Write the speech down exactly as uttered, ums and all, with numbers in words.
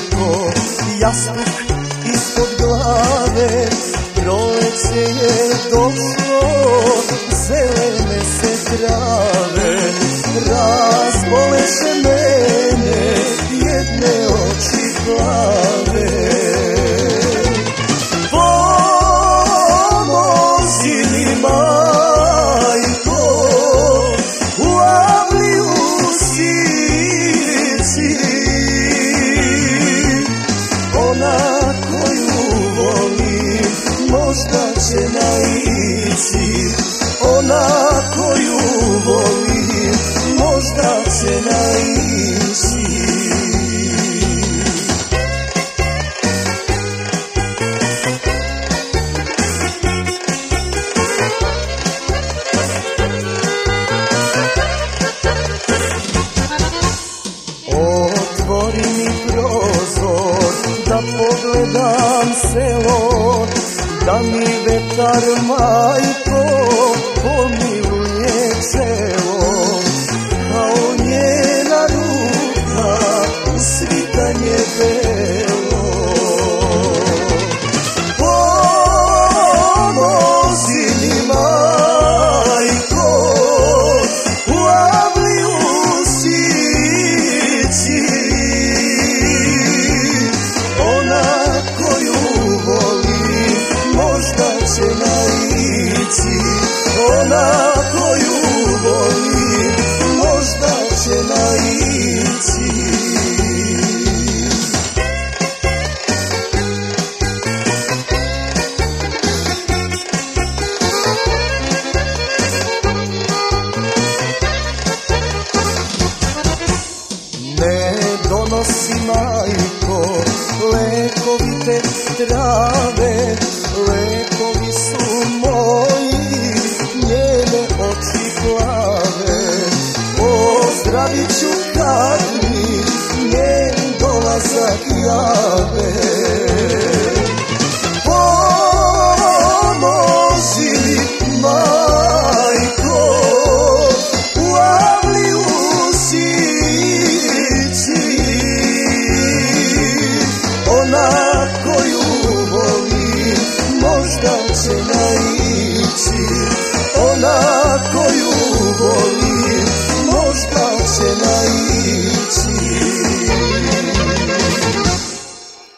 majko, jastuk ispod glave. Proleće je došlo, zelene se trave, razboleše mene jedne oči plave. Pomozi mi, majko, u avliju sići, ona koju volim možda će naići, ona koju volim možda će naići. Otvori mi prozor da pogledam selo, da mi vetar, majko, pomiluje čelo. Kao njena ruka u svitanje belo. Pomozi mi, majko, u avliju sići, ona koju volim možda će naići, ona koju volim možda će naići. Ne donosi, majko, lekovite trave, lekovi su moji, njene oči plave. Ozdravit ću kad mi njen dolazak jave.